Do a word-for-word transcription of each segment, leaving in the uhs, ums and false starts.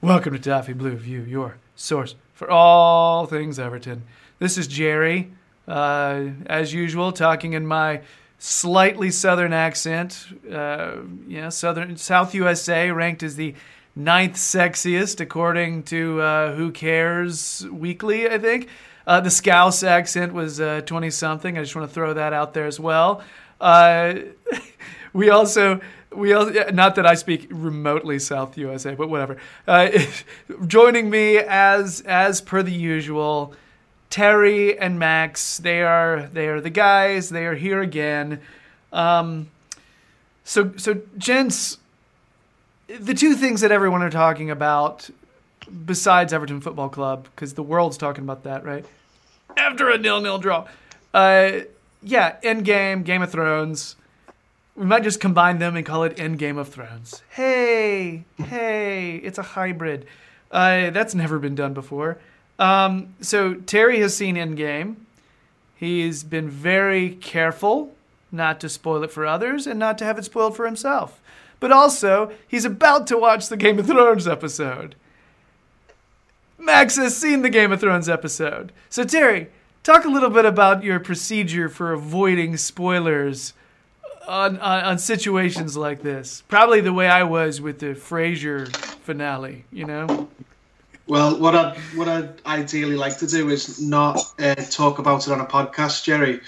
Welcome to Toffee Blue View, your source for all things Everton. This is Jerry, uh, as usual, talking in my slightly southern accent. Uh, yeah, southern South U S A ranked as the ninth sexiest according to uh, Who Cares Weekly, I think. Uh, the Scouse accent was uh, twenty-something. I just want to throw that out there as well. Uh, we also... We also, not that I speak remotely South U S A, but whatever. Uh, joining me as as per the usual, Terry and Max. They are they are the guys. They are here again. Um, so so gents, the two things that everyone are talking about, besides Everton Football Club, because the world's talking about that, right? After a nil-nil draw, uh, yeah, Endgame, Game of Thrones. We might just combine them and call it End Game of Thrones. Hey, hey, it's a hybrid. Uh, that's never been done before. Um, so Terry has seen Endgame. He's been very careful not to spoil it for others and not to have it spoiled for himself. But also, he's about to watch the Game of Thrones episode. Max has seen the Game of Thrones episode. So Terry, talk a little bit about your procedure for avoiding spoilers On, on on situations like this. Probably the way I was with the Frasier finale, you know? Well, what I'd, what I'd ideally like to do is not uh, talk about it on a podcast, Jerry.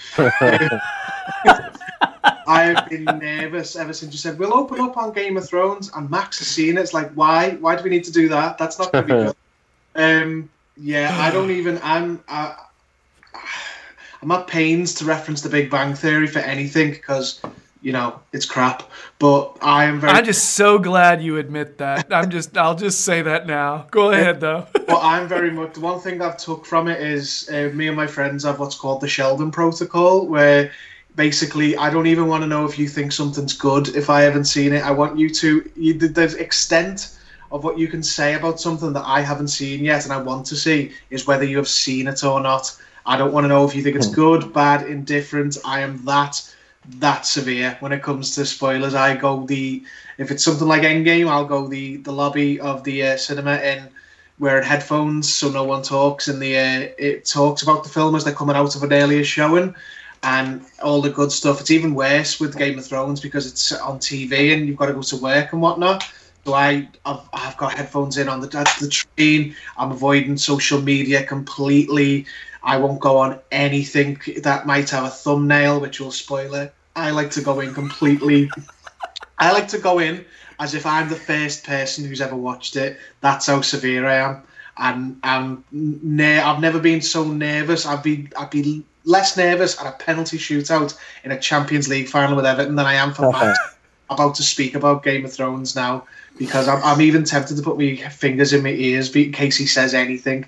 I've been nervous ever since you said, we'll open up on Game of Thrones, and Max has seen it. It's like, why? Why do we need to do that? That's not going to be good. Um, yeah, I don't even... I'm... I, I'm at pains to reference The Big Bang Theory for anything, because... You know, it's crap, but I am very... I'm just so glad you admit that. I'm just, I'll just say that now. Go ahead, though. Well, I'm very much... The one thing I've took from it is uh, me and my friends have what's called the Sheldon Protocol, where basically I don't even want to know if you think something's good if I haven't seen it. I want you to... You, the extent of what you can say about something that I haven't seen yet and I want to see is whether you have seen it or not. I don't want to know if you think it's good, bad, indifferent. I am that... that severe when it comes to spoilers. I go the if it's something like Endgame, I'll go the the lobby of the uh, cinema in wearing headphones so no one talks, and the uh, it talks about the film as they're coming out of an earlier showing and all the good stuff. It's even worse with Game of Thrones because it's on T V and you've got to go to work and whatnot. So I I've, I've got headphones in on the the train. I'm avoiding social media completely. I won't go on anything that might have a thumbnail, which will spoil it. I like to go in completely... I like to go in as if I'm the first person who's ever watched it. That's how severe I am. And I'm ne- I've never been so nervous. I'd be, I'd be less nervous at a penalty shootout in a Champions League final with Everton than I am for Matt about to speak about Game of Thrones now. Because I'm, I'm even tempted to put my fingers in my ears in case he says anything.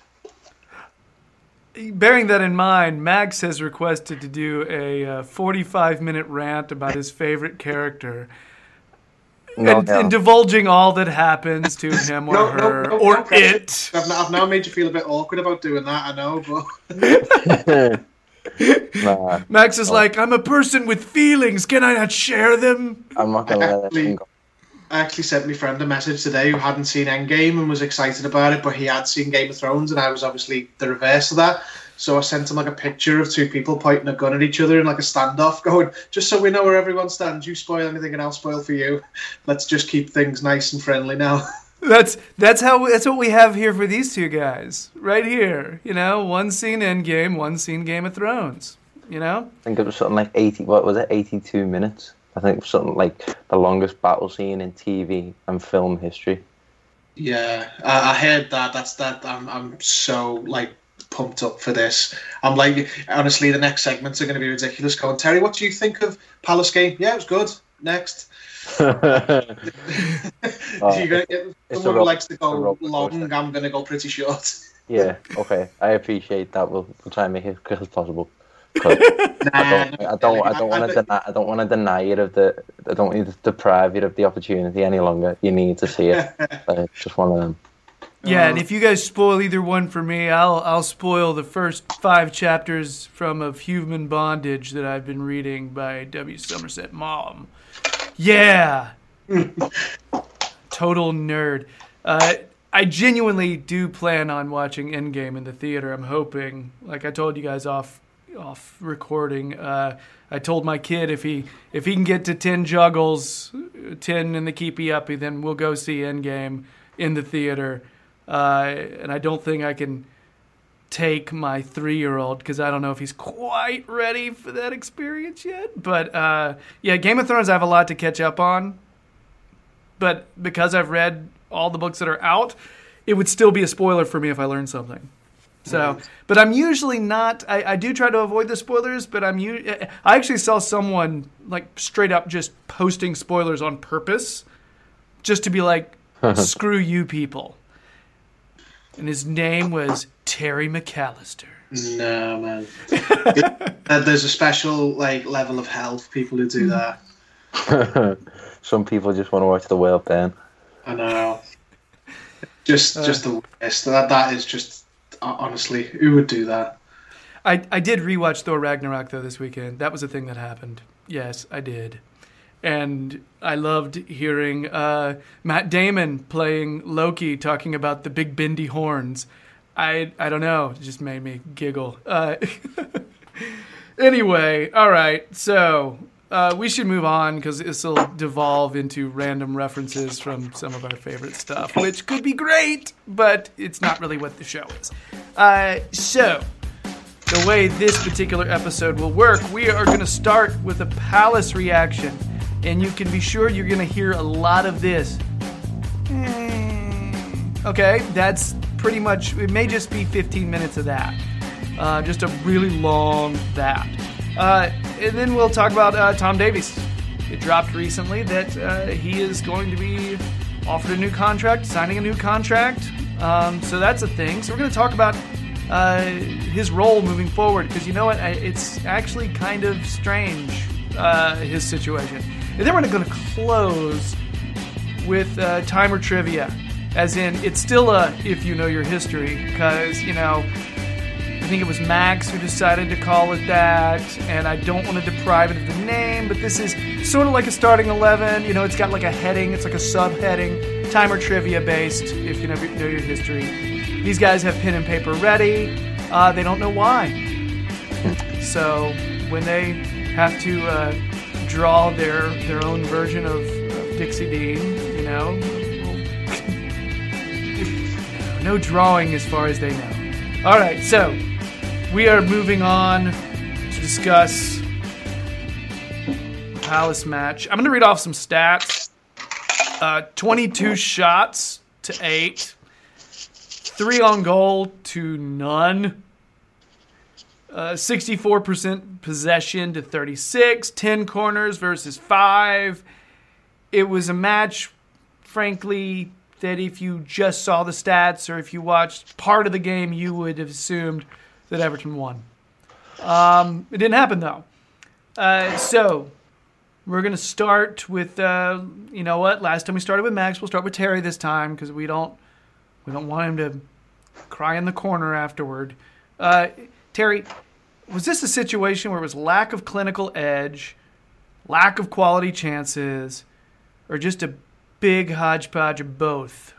Bearing that in mind, Max has requested to do a uh, forty-five minute rant about his favorite character. No, and, no. and divulging all that happens to him or No, her no, no, or no pressure. it. I've, I've now made you feel a bit awkward about doing that, I know, but... Nah, Max is no. like, I'm a person with feelings. Can I not share them? I'm not going to let Actually- him go. I actually sent my friend a message today who hadn't seen Endgame and was excited about it, but he had seen Game of Thrones, and I was obviously the reverse of that. So I sent him like a picture of two people pointing a gun at each other in like a standoff, going, just so we know where everyone stands, you spoil anything and I'll spoil for you. Let's just keep things nice and friendly now. That's that's how that's what we have here for these two guys right here. You know, one scene Endgame, one scene Game of Thrones. You know, I think it was something like eighty. What was it? Eighty-two minutes. I think it was something like the longest battle scene in T V and film history. Yeah, I, I heard that. That's that. I'm I'm so like pumped up for this. I'm like, honestly, the next segments are going to be ridiculous. Going, Terry, what do you think of Palace game? Yeah, it was good. Next. Oh, You're gonna get it's someone a who roll- likes to it's a go roller long. coaster. I'm going to go pretty short. Yeah, okay. I appreciate that. We'll, we'll try and make it as quick as possible. 'Cause I don't, I don't, I don't want to deny, I don't want to deny you of the, I don't want to deprive you of the opportunity any longer. You need to see it. Uh, it's just one of them. yeah. And if you guys spoil either one for me, I'll I'll spoil the first five chapters from Of Human Bondage that I've been reading by W. Somerset Maugham. Yeah. Total nerd. Uh, I genuinely do plan on watching Endgame in the theater. I'm hoping, like I told you guys off off recording, uh, I told my kid if he if he can get to ten juggles, ten in the keepy uppy, then we'll go see Endgame in the theater. Uh, and I don't think I can take my three-year-old because I don't know if he's quite ready for that experience yet. But uh, yeah, Game of Thrones I have a lot to catch up on. But because I've read all the books that are out, it would still be a spoiler for me if I learned something. So, but I'm usually not. I, I do try to avoid the spoilers, but I'm. I actually saw someone like straight up just posting spoilers on purpose, just to be like, "Screw you, people." And his name was Terry McAllister. No, man. There's a special like level of hell for people who do that. Some people just want to watch the world burn. I know. Just, uh, just the worst. That that is just honestly, who would do that? I I did rewatch Thor Ragnarok though this weekend. That was a thing that happened. Yes, I did. And I loved hearing uh, Matt Damon playing Loki talking about the big bendy horns. I I don't know. It just made me giggle. Uh, anyway, all right. So uh, we should move on because this will devolve into random references from some of our favorite stuff, which could be great, but it's not really what the show is. Uh, so the way this particular episode will work, we are going to start with a Palace reaction. And you can be sure you're going to hear a lot of this. Okay, that's pretty much, it may just be fifteen minutes of that. Uh, just a really long that. Uh, and then we'll talk about uh, Tom Davies. It dropped recently that uh, he is going to be offered a new contract, signing a new contract. Um, so that's a thing. So we're going to talk about uh, his role moving forward. Because you know what? It's actually kind of strange, uh, his situation. And then we're going to close with uh, timer trivia, as in it's still a if you know your history, because, you know, I think it was Max who decided to call it that, and I don't want to deprive it of the name, but this is sort of like a starting eleven. You know, it's got like a heading, it's like a subheading, timer trivia based, if you know your history. These guys have pen and paper ready. Uh, they don't know why. So when they have to... Uh, draw their their own version of, of Dixie Dean, you know. No drawing as far as they know. All right, so we are moving on to discuss the Palace match. I'm going to read off some stats. Uh, twenty-two shots to eight. Three on goal to none. Uh, sixty-four percent possession to thirty-six, ten corners versus five. It was a match, frankly, that if you just saw the stats or if you watched part of the game, you would have assumed that Everton won. Um, it didn't happen, though. Uh, so we're going to start with, uh, you know what? Last time we started with Max, we'll start with Terry this time because we don't, we don't want him to cry in the corner afterward. Uh, Terry, was this a situation where it was lack of clinical edge, lack of quality chances, or just a big hodgepodge of both?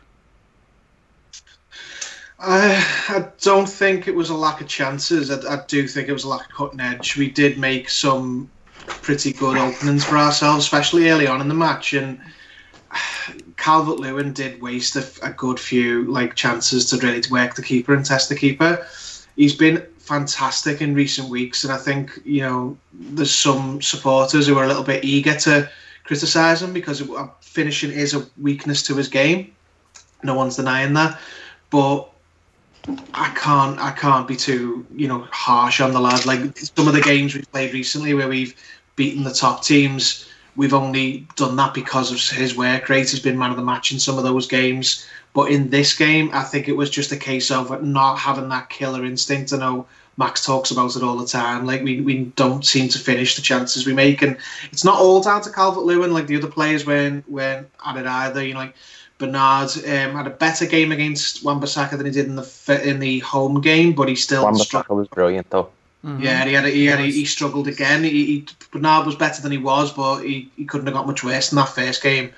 I, I don't think it was a lack of chances. I, I do think it was a lack of cutting edge. We did make some pretty good openings for ourselves, especially early on in the match, and Calvert-Lewin did waste a, a good few like chances to really work the keeper and test the keeper. He's been fantastic in recent weeks, and I think, you know, there's some supporters who are a little bit eager to criticise him because finishing is a weakness to his game. No one's denying that, but I can't I can't be too, you know, harsh on the lad. Like some of the games we've played recently where we've beaten the top teams, we've only done that because of his work rate. He's been man of the match in some of those games. But in this game, I think it was just a case of not having that killer instinct. I know Max talks about it all the time. Like we, we don't seem to finish the chances we make, and it's not all down to Calvert-Lewin. Like the other players weren't weren't at it either. You know, like Bernard um, had a better game against Wan-Bissaka than he did in the in the home game, but he still Wan-Bissaka was brilliant though. Mm-hmm. Yeah, he had a, he had a, he struggled again. He, he Bernard was better than he was, but he, he couldn't have got much worse in that first game.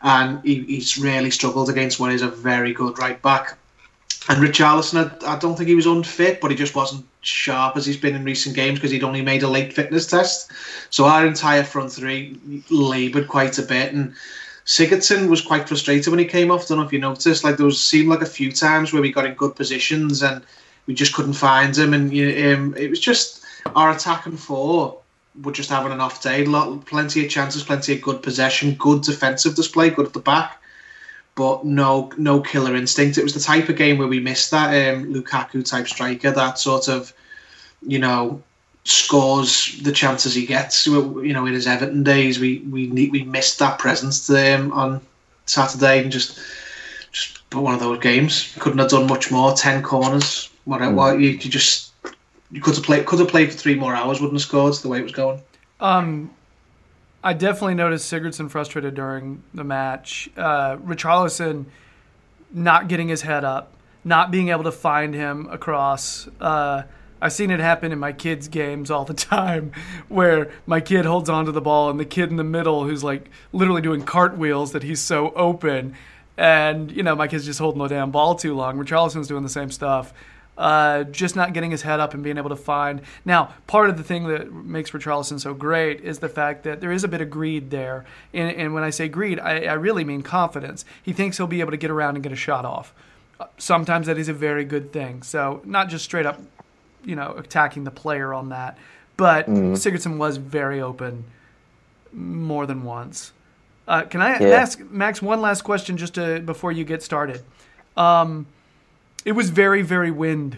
and he, he's really struggled against what is a very good right back. And Richarlison, I, I don't think he was unfit, but he just wasn't sharp as he's been in recent games because he'd only made a late fitness test. So our entire front three laboured quite a bit, and Sigurdsson was quite frustrated when he came off. I don't know if you noticed. Like there was seemed like a few times where we got in good positions and we just couldn't find him, and um, it was just our attacking four were just having an off day. Lot, plenty of chances, plenty of good possession, good defensive display, good at the back, but no no killer instinct. It was the type of game where we missed that um, Lukaku type striker, that sort of, you know, scores the chances he gets. You know, in his Everton days, we we we missed that presence to him on Saturday, and just just one of those games. Couldn't have done much more. Ten corners. What? Mm. What you, you just you could have played could have played for three more hours. Wouldn't have scored the way it was going. Um. I definitely noticed Sigurdsson frustrated during the match. Uh, Richarlison not getting his head up, not being able to find him across. Uh, I've seen it happen in my kids' games all the time where my kid holds onto the ball and the kid in the middle who's like literally doing cartwheels that he's so open. And, you know, my kid's just holding the damn ball too long. Richarlison's doing the same stuff. Uh, just not getting his head up and being able to find. Now, part of the thing that makes Richarlison so great is the fact that there is a bit of greed there. And, and when I say greed, I, I really mean confidence. He thinks he'll be able to get around and get a shot off. Sometimes that is a very good thing. So not just straight up, you know, attacking the player on that. But mm. Sigurdsson was very open more than once. Uh, can I yeah. ask, Max, one last question just to, before you get started? Um, It was very, very wind.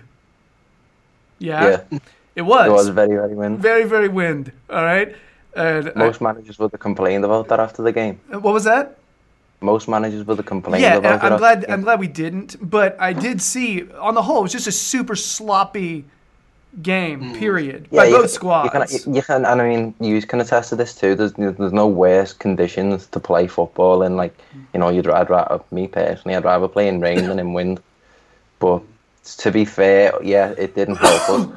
Yeah? Yeah. It was. It was very, very wind. Very, very wind. All right? And Most I, managers would have complained about that after the game. What was that? Most managers would have complained yeah, about I'm it. glad. I'm glad we didn't. But I did see, on the whole, it was just a super sloppy game, mm. period, yeah, by both can, squads. You can, you can, and I mean, you can attest to this too. There's there's no worse conditions to play football in. Like, you know, you'd I'd rather, me personally, I'd rather play in rain than in wind. But to be fair, yeah, it didn't help us.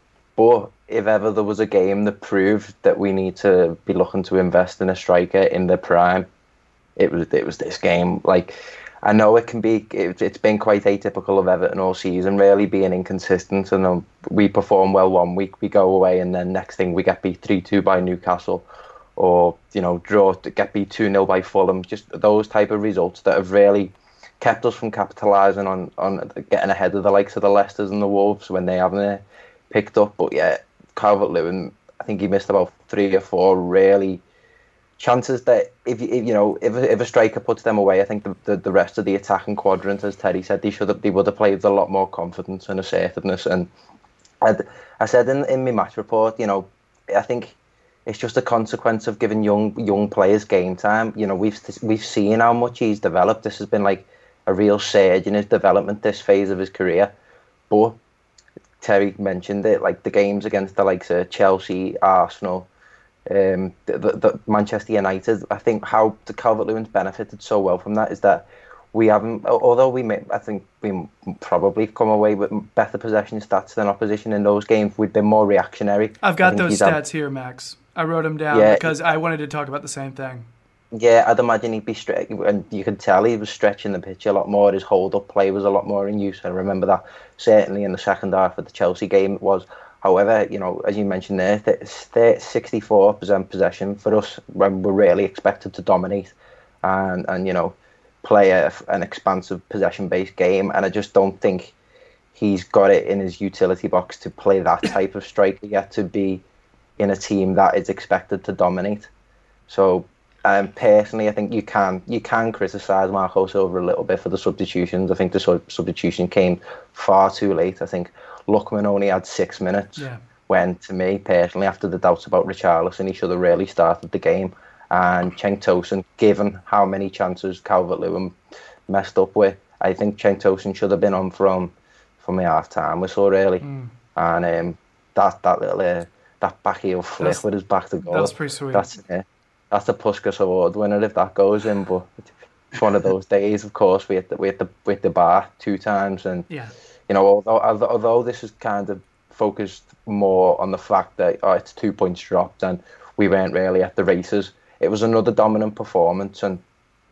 But if ever there was a game that proved that we need to be looking to invest in a striker in their prime, it was it was this game. Like, I know it can be, it, it's been quite atypical of Everton all season, really being inconsistent. And um, we perform well one week, we go away, and then next thing we get beat three two by Newcastle, or, you know, draw, get beat two nil by Fulham. Just those type of results that have really kept us from capitalising on, on getting ahead of the likes of the Leicesters and the Wolves when they haven't uh, picked up. But yeah, Calvert-Lewin, I think he missed about three or four really chances that if, if you know if if a striker puts them away, I think the, the, the rest of the attacking quadrant, as Terry said, they should have, they would have played with a lot more confidence and assertiveness. And I'd, I said in in my match report, you know, I think it's just a consequence of giving young young players game time. You know, we've we've seen how much he's developed. This has been like a real surge in his development, this phase of his career. But Terry mentioned it, like the games against the likes of Chelsea, Arsenal, um, the, the, the Manchester United. I think how the Calvert-Lewin's benefited so well from that is that we haven't, although we may, I think we probably come away with better possession stats than opposition in those games, we've been more reactionary. I've got those stats had, here, Max. I wrote them down yeah, because I wanted to talk about the same thing. Yeah, I'd imagine he'd be stretch, and you could tell he was stretching the pitch a lot more. His hold-up play was a lot more in use. I remember that certainly in the second half of the Chelsea game it was. However, you know, as you mentioned there, sixty-four percent possession for us when we're really expected to dominate and, and you know, play a, an expansive possession-based game. And I just don't think he's got it in his utility box to play that type of striker yet, to be in a team that is expected to dominate. So, Um, personally, I think you can you can criticise Marco Silva a little bit for the substitutions. I think the sub- substitution came far too late. I think Lookman only had six minutes. Yeah. When, to me, personally, after the doubts about Richarlison, he should have really started the game. And Cenk Tosun, given how many chances Calvert-Lewin messed up with, I think Cenk Tosun should have been on from from the half-time whistle, really. Mm. And um, that that little uh, that back heel flick that's, with his back to goal. That was pretty sweet. That's it. Uh, That's the Puskas Award winner if that goes in, but it's one of those days. Of course, we hit the we hit the we hit the bar two times, and yeah. you know, although although this is kind of focused more on the fact that oh, it's two points dropped and we weren't really at the races. It was another dominant performance, and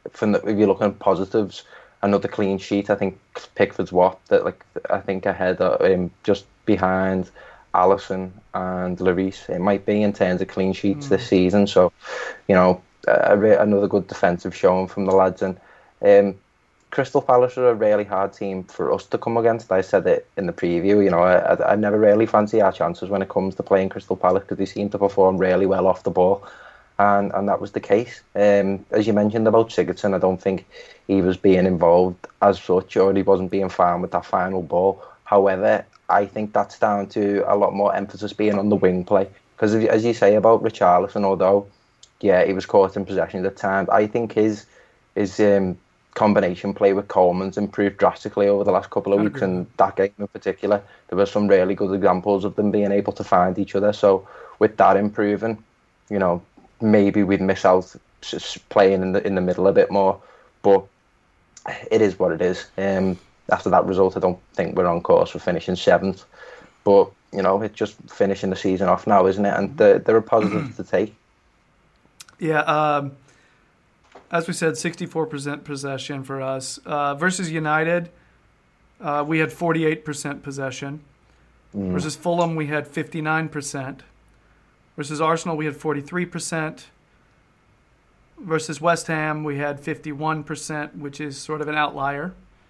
from the, if you're looking at positives, another clean sheet. I think Pickford's what that like I think ahead of him, just behind Alisson and Lloris. It might be in terms of clean sheets mm. this season. So, you know, uh, another good defensive showing from the lads. And um, Crystal Palace are a really hard team for us to come against. I said it in the preview. You know, I, I never really fancy our chances when it comes to playing Crystal Palace because they seem to perform really well off the ball. And and that was the case. Um, as you mentioned about Sigurdsson, I don't think he was being involved as such, or he wasn't being found with that final ball. However, I think that's down to a lot more emphasis being on the wing play. Because as you say about Richarlison, although, yeah, he was caught in possession at times, I think his his um, combination play with Coleman's improved drastically over the last couple of weeks, and that game in particular, there were some really good examples of them being able to find each other. So with that improving, you know, maybe we'd miss out playing in the in the middle a bit more, but it is what it is. Um, after that result, I don't think we're on course for finishing seventh, but you know, it's just finishing the season off now, isn't it? And there, there are positives to take. Yeah, um, as we said, sixty-four percent possession for us uh, versus United. Uh, we had forty-eight percent possession. Mm. Versus Fulham, we had fifty-nine percent. Versus Arsenal, we had forty-three percent. Versus West Ham, we had fifty-one percent, which is sort of an outlier.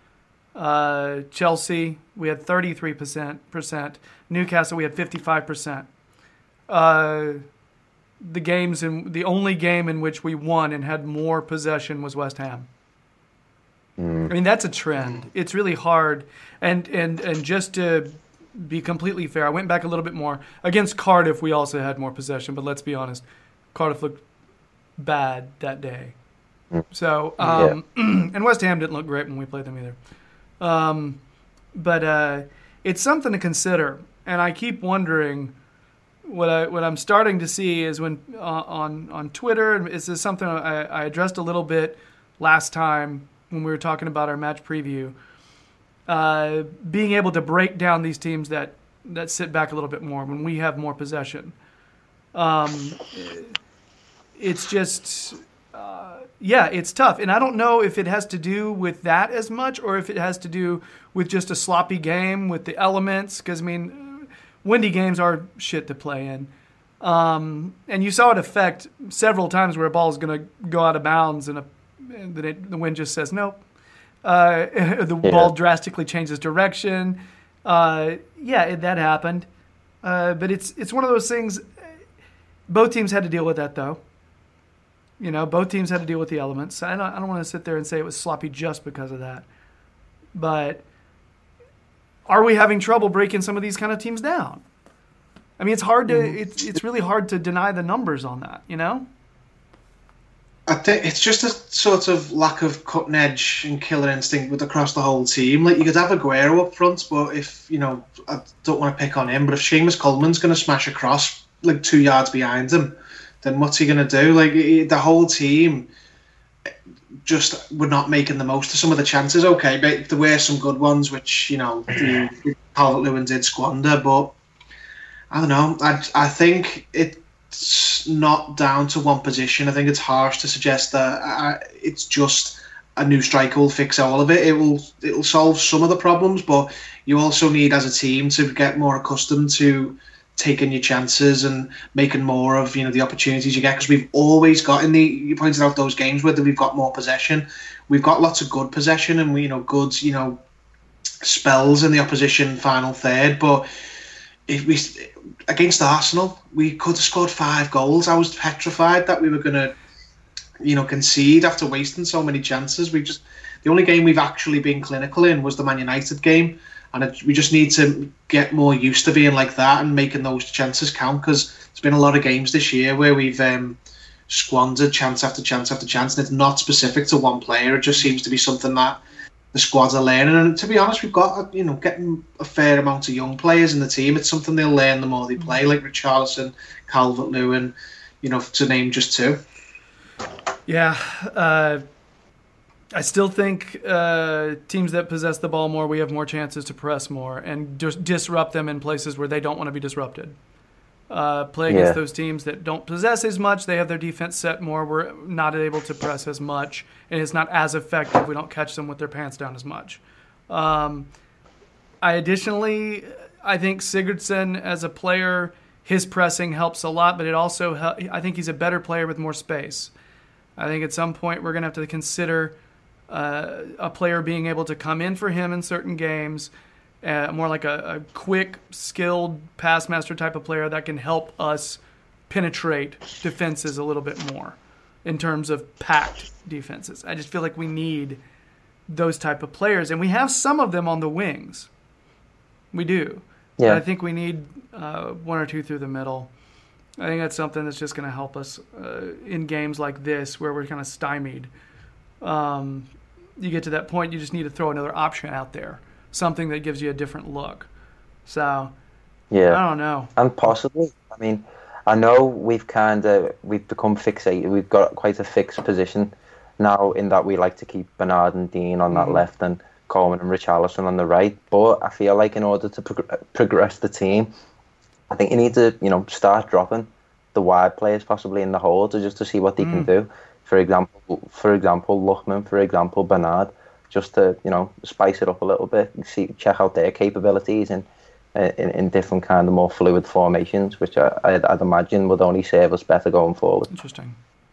Uh, Chelsea, we had thirty-three percent. Newcastle, we had fifty-five percent. Uh, the games in the only game in which we won and had more possession was West Ham. Mm. I mean, that's a trend. It's really hard. And and and just to be completely fair, I went back a little bit more. Against Cardiff, we also had more possession, but let's be honest, Cardiff looked bad that day. So, um, yeah. And West Ham didn't look great when we played them either. Um, but uh, it's something to consider, and I keep wondering what I what I'm starting to see is when uh, on on Twitter, and this is something I, I addressed a little bit last time when we were talking about our match preview. Uh, being able to break down these teams that, that sit back a little bit more when we have more possession. Um, it's just, uh, yeah, it's tough. And I don't know if it has to do with that as much or if it has to do with just a sloppy game with the elements. Because, I mean, windy games are shit to play in. Um, and you saw it affect several times where a ball is going to go out of bounds and, a, and it, the wind just says nope. Uh, the yeah. ball drastically changes direction. Uh, yeah, it, that happened. Uh, but it's it's one of those things. Both teams had to deal with that, though. You know, both teams had to deal with the elements. I don't, I don't want to sit there and say it was sloppy just because of that. But are we having trouble breaking some of these kind of teams down? I mean, it's hard to mm-hmm. it's it's really hard to deny the numbers on that. You know. I think it's just a sort of lack of cutting edge and killer instinct with across the whole team. Like, you could have Aguero up front, but if, you know, I don't want to pick on him, but if Seamus Coleman's going to smash across like two yards behind him, then what's he going to do? Like, the whole team just were not making the most of some of the chances. Okay, but there were some good ones, which, you know, Calvert-Lewin did squander, but I don't know. I, I think it. It's not down to one position. I think it's harsh to suggest that uh, it's just a new striker will fix all of it. It will it will solve some of the problems, but you also need, as a team, to get more accustomed to taking your chances and making more of, you know, the opportunities you get. Because we've always got, in the you pointed out those games where we've got more possession. We've got lots of good possession and we, you know, good, you know, spells in the opposition final third, but if we against Arsenal, we could have scored five goals. I was petrified that we were going to, you know, concede after wasting so many chances. We just the only game we've actually been clinical in was the Man United game, and it, we just need to get more used to being like that and making those chances count. Because there's been a lot of games this year where we've um, squandered chance after chance after chance, and it's not specific to one player. It just seems to be something that the squads are learning, and to be honest, we've got, you know, getting a fair amount of young players in the team. It's something they'll learn the more they play, like Richarlison, Calvert-Lewin, you know, to name just two. Yeah, uh, I still think uh, teams that possess the ball more, we have more chances to press more and just disrupt them in places where they don't want to be disrupted. uh, play against Yeah. those teams that don't possess as much. They have their defense set more. We're not able to press as much, and it's not as effective. We don't catch them with their pants down as much. Um, I additionally, I think Sigurdsson as a player, his pressing helps a lot, but it also hel- I think he's a better player with more space. I think at some point we're going to have to consider uh, a player being able to come in for him in certain games, uh, more like a, a quick, skilled pass master type of player that can help us penetrate defenses a little bit more in terms of packed defenses. I just feel like we need those type of players, and we have some of them on the wings. We do. Yeah. But I think we need uh, one or two through the middle. I think that's something that's just going to help us uh, in games like this where we're kind of stymied. Um, you get to that point, you just need to throw another option out there, something that gives you a different look. So, Yeah. I don't know. And possibly, I mean, I know we've kind of we've become fixated. We've got quite a fixed position now in that we like to keep Bernard and Dean on that Mm-hmm. left and Coleman and Richarlison on the right. But I feel like in order to prog- progress the team, I think you need to, you know, start dropping the wide players possibly in the hole to just to see what they Mm. can do. For example, for example, Luckman, for example, Bernard, just to, you know, spice it up a little bit, see, check out their capabilities in in, in different kind of more fluid formations, which I, I'd, I'd imagine would only serve us better going forward. Interesting.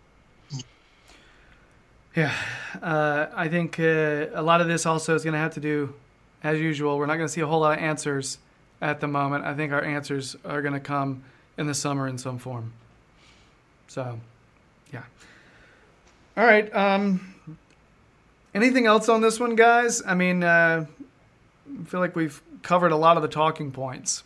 Yeah, uh, I think uh, a lot of this also is going to have to do, as usual, we're not going to see a whole lot of answers at the moment. I think our answers are going to come in the summer in some form. So, yeah. All right. Um, anything else on this one, guys? I mean, uh, I feel like we've covered a lot of the talking points.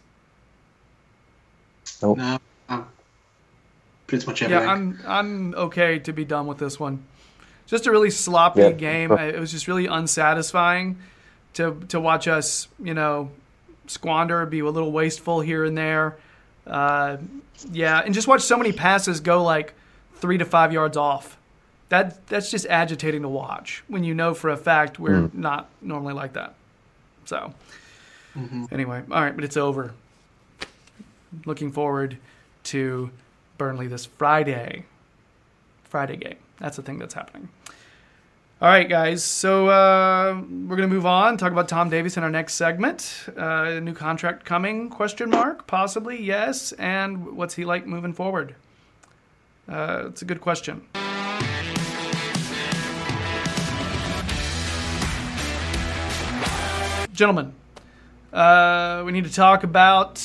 Nope. No, um, pretty much everything. Yeah, I'm I'm okay to be done with this one. Just a really sloppy Yeah. game. It was just really unsatisfying to to watch us, you know, squander, be a little wasteful here and there. Uh, yeah, and just watch so many passes go like three to five yards off. That that's just agitating to watch when you know for a fact we're Mm. not normally like that. So Mm-hmm. anyway, all right, but it's over. Looking forward to Burnley this Friday. Friday game. That's the thing that's happening. All right, guys. So uh, we're going to move on, talk about Tom Davies in our next segment. Uh, new contract coming, question mark, possibly, yes. And what's he like moving forward? Uh, it's a good question. Gentlemen, uh, we need to talk about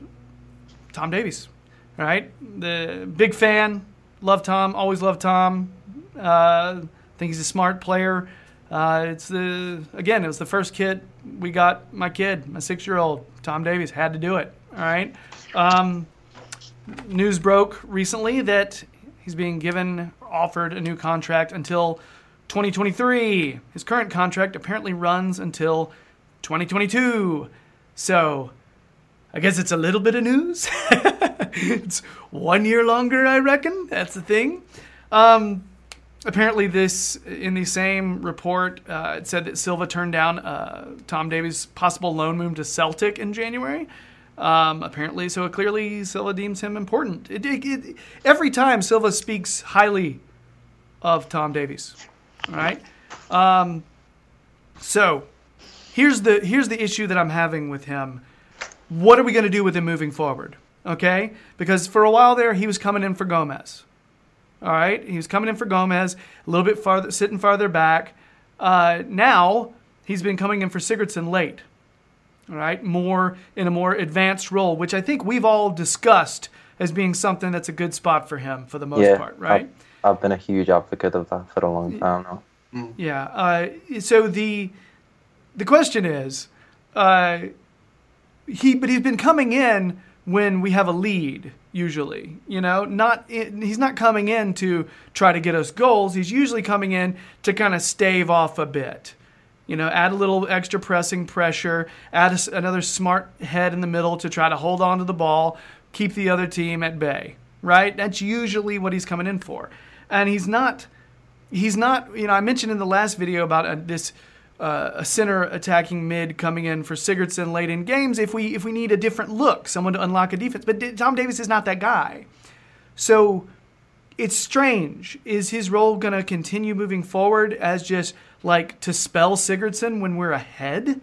Tom Davies. All right? The big fan. Love Tom. Always love Tom. Uh, think he's a smart player. Uh, it's the again, it was the first kid we got. My kid, my six-year-old, Tom Davies, had to do it. All right. Um, news broke recently that he's being given, offered a new contract until twenty twenty-three. His current contract apparently runs until twenty twenty-two. So, I guess it's a little bit of news. It's one year longer, I reckon. That's the thing. Um, apparently, this in the same report, uh, it said that Silva turned down uh, Tom Davies' possible loan move to Celtic in January. Um, apparently, so clearly Silva deems him important. It, it, it, every time Silva speaks highly of Tom Davies. All right. Um, so here's the here's the issue that I'm having with him. What are we going to do with him moving forward? Okay? Because for a while there, he was coming in for Gomez. All right? He was coming in for Gomez, a little bit farther, sitting farther back. Uh, now, he's been coming in for Sigurdsson late. All right? More in a more advanced role, which I think we've all discussed as being something that's a good spot for him for the most Yeah, part, right? I've, I've been a huge advocate of that for a long time now. Yeah. Uh, so the the question is, uh, he but he's been coming in when we have a lead. Usually, you know, not in, he's not coming in to try to get us goals. He's usually coming in to kind of stave off a bit. You know, add a little extra pressing pressure, add a, another smart head in the middle to try to hold on to the ball, keep the other team at bay. Right? That's usually what he's coming in for, and he's not. He's not, you know, I mentioned in the last video about uh, this uh, a center attacking mid coming in for Sigurdsson late in games if we if we need a different look, someone to unlock a defense. But D- Tom Davies is not that guy. So it's strange. Is his role going to continue moving forward as just like to spell Sigurdsson when we're ahead?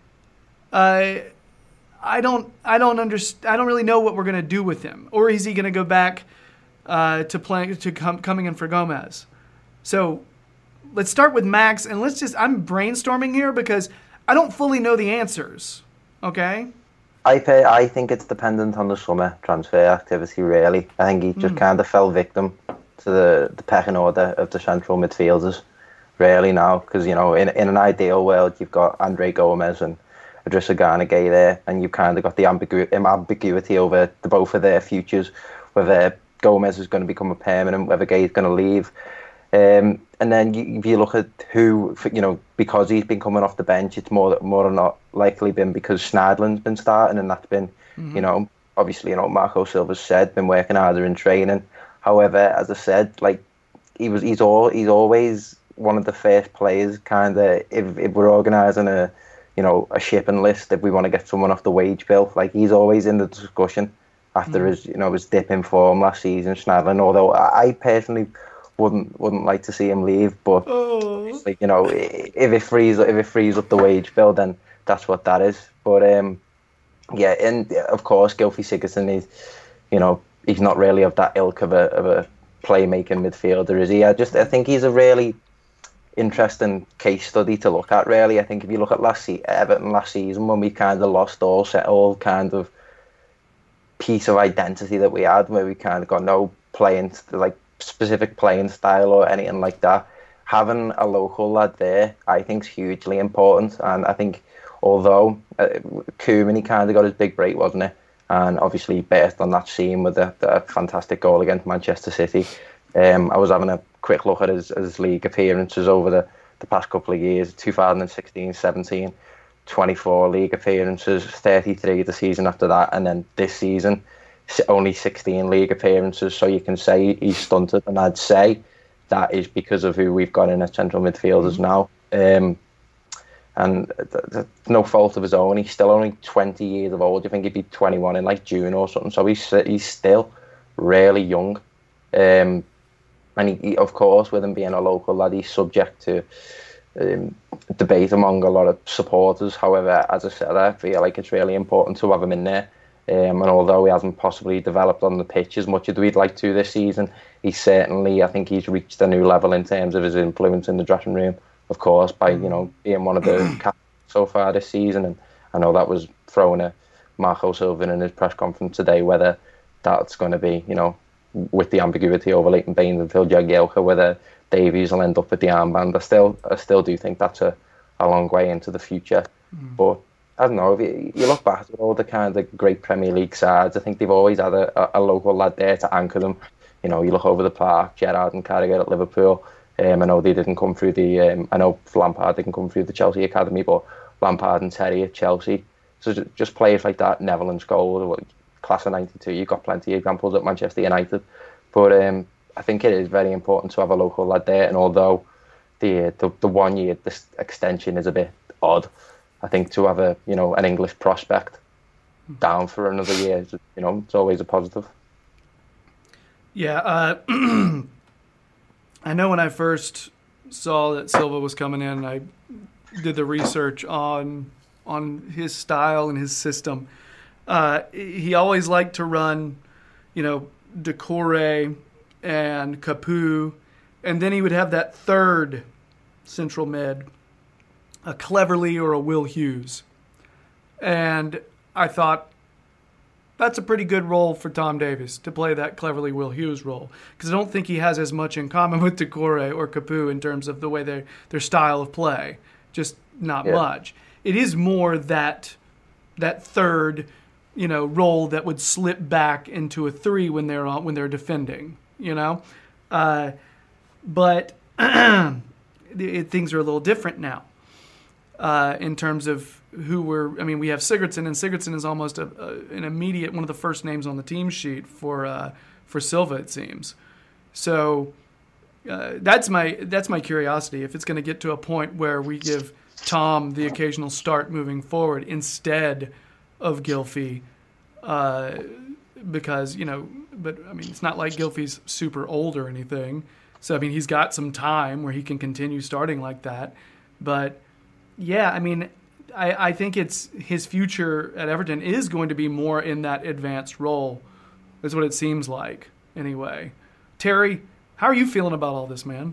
Uh, I don't I don't understand. I don't really know what we're going to do with him. Or is he going to go back uh, to playing to com- coming in for Gomez? So let's start with Max, and let's just, I'm brainstorming here because I don't fully know the answers, okay? I pay, I think it's dependent on the summer transfer activity, really. I think he just mm. kind of fell victim to the, the pecking order of the central midfielders, really, now. Because, you know, in in an ideal world, you've got Andre Gomez and Idrissa Gana Gueye there, and you've kind of got the ambigu- ambiguity over the both of their futures, whether Gomez is going to become a permanent, whether Gueye is going to leave. Um, and then you, if you look at who, you know, because he's been coming off the bench, it's more more than not likely been because Schneiderlin's been starting, and that's been, mm-hmm. you know, obviously, you know, Marco Silva's said, been working harder in training. However, as I said, like, he was, he's all, he's always one of the first players, kind of, if, if we're organising a, you know, a shipping list, if we want to get someone off the wage bill, like, he's always in the discussion after mm-hmm. his, you know, his dip in form last season, Schneiderlin, although I, I personally wouldn't wouldn't like to see him leave, but oh. like, you know, if it frees if it frees up the wage bill, then that's what that is. But um, yeah, and of course, Gylfi Sigurdsson is, you know, he's not really of that ilk of a of a playmaking midfielder, is he? I just I think he's a really interesting case study to look at. Really, I think if you look at last se- Everton last season, when we kind of lost all set all kind of piece of identity that we had, where we kind of got no playing like. specific playing style or anything like that, having a local lad there I think is hugely important. And I think although uh, Koeman, he kind of got his big break, wasn't it, and obviously based on that scene with the, the fantastic goal against Manchester City, um, I was having a quick look at his, his league appearances over the, the past couple of years, twenty sixteen seventeen, twenty-four league appearances, thirty-three the season after that, and then this season only sixteen league appearances, so you can say he's stunted, and I'd say that is because of who we've got in as central midfielders now. Um, and th- th- no fault of his own. He's still only twenty years of old. You think he'd be twenty-one in like June or something? So he's he's still really young. Um, and he, he, of course, with him being a local lad, he's subject to um, debate among a lot of supporters. However, as I said, I feel like it's really important to have him in there. Um, and although he hasn't possibly developed on the pitch as much as we'd like to this season, he's certainly, I think he's reached a new level in terms of his influence in the dressing room, of course, by, you know, being one of the captains so far this season. And I know that was thrown at Marco Silva in his press conference today, whether that's going to be, you know, with the ambiguity over Leighton Baines and Phil Jagielka, whether Davies will end up with the armband. I still, I still do think that's a, a long way into the future. Mm. But I don't know, if you, you look back at all the kind of great Premier League sides, I think they've always had a, a, a local lad there to anchor them. You know, you look over the park, Gerrard and Carragher at Liverpool. Um, I know they didn't come through the, um, I know Lampard didn't come through the Chelsea academy, but Lampard and Terry at Chelsea. So just players like that, Neville and Scholes, class of ninety-two, you've got plenty of examples at Manchester United. But um, I think it is very important to have a local lad there, and although the the, the one year this extension is a bit odd, I think to have a, you know, an English prospect down for another year, you know, it's always a positive. Yeah, uh, I know when I first saw that Silva was coming in, I did the research on on his style and his system. Uh, he always liked to run, you know, Doucouré and Capoue, and then he would have that third central mid, a Cleverley or a Will Hughes. And I thought, that's a pretty good role for Tom Davies, to play that Cleverley Will Hughes role. Because I don't think he has as much in common with Doucouré or Capoue in terms of the way they their style of play. Just not yeah. much. It is more that that third, you know, role that would slip back into a three when they're on, when they're defending, you know? Uh, but it, things are a little different now. Uh, in terms of who we're, I mean, we have Sigurdsson, and Sigurdsson is almost a, a, an immediate one of the first names on the team sheet for uh, for Silva, it seems. So uh, that's my that's my curiosity. If it's going to get to a point where we give Tom the occasional start moving forward instead of Gylfi, uh, because, you know, but I mean, it's not like Gylfi's super old or anything. So, I mean, he's got some time where he can continue starting like that. But, yeah, I mean, I, I think it's his future at Everton is going to be more in that advanced role. That's what it seems like, anyway. Terry, how are you feeling about all this, man?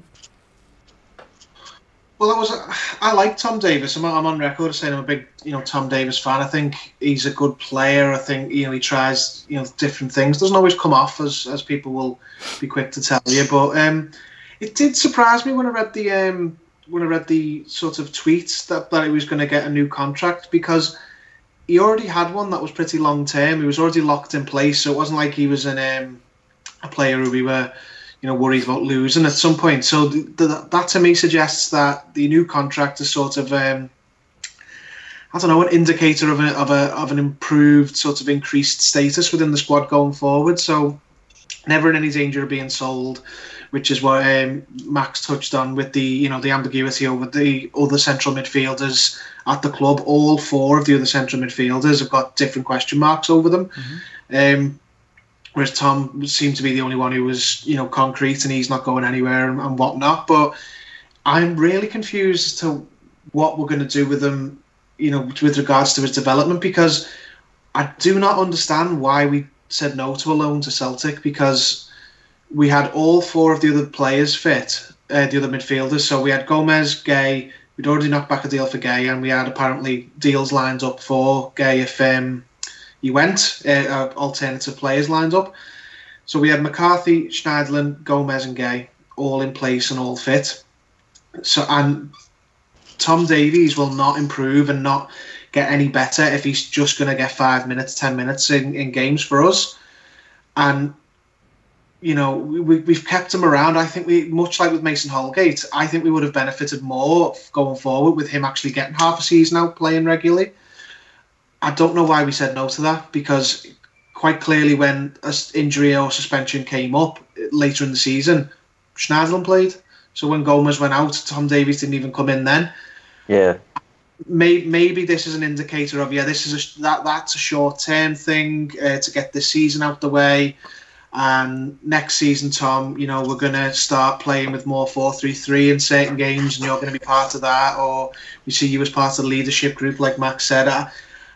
Well, I was I like Tom Davies. I'm, I'm on record as saying I'm a big, you know, Tom Davies fan. I think he's a good player. I think, you know, he tries, you know, different things. Doesn't always come off, as as people will be quick to tell you. But um, it did surprise me when I read the um, when I read the sort of tweets that, that he was going to get a new contract, because he already had one that was pretty long term. He was already locked in place, so it wasn't like he was an um, a player who we were, you know, worried about losing at some point. So the, the, that to me suggests that the new contract is sort of, um, I don't know, an indicator of a, of a of an improved, sort of increased status within the squad going forward. So never in any danger of being sold, which is what um, Max touched on with the, you know, the ambiguity over the other central midfielders at the club. All four of the other central midfielders have got different question marks over them. Mm-hmm. Um, Whereas Tom seemed to be the only one who was, you know, concrete, and he's not going anywhere and, and whatnot. But I'm really confused as to what we're going to do with him, you know, with regards to his development, because I do not understand why we said no to a loan to Celtic, because we had all four of the other players fit, uh, the other midfielders. So we had Gomez, Gay, we'd already knocked back a deal for Gay, and we had apparently deals lined up for Gay if... Um, He went, uh, alternative players lined up. So we had McCarthy, Schneiderlin, Gomez and Gay all in place and all fit. So and Tom Davies will not improve and not get any better if he's just going to get five minutes, ten minutes in, in games for us. And, you know, we, we've kept him around. I think we, much like with Mason Holgate, I think we would have benefited more going forward with him actually getting half a season out playing regularly. I don't know why we said no to that, because quite clearly when an injury or suspension came up later in the season, Schneiderlin played. So when Gomez went out, Tom Davies didn't even come in then. Yeah. Maybe, maybe this is an indicator of, yeah, this is a, that that's a short-term thing uh, to get this season out the way. And next season, Tom, you know, we're going to start playing with more four three three in certain games, and you're going to be part of that. Or we see you as part of the leadership group, like Max said. I,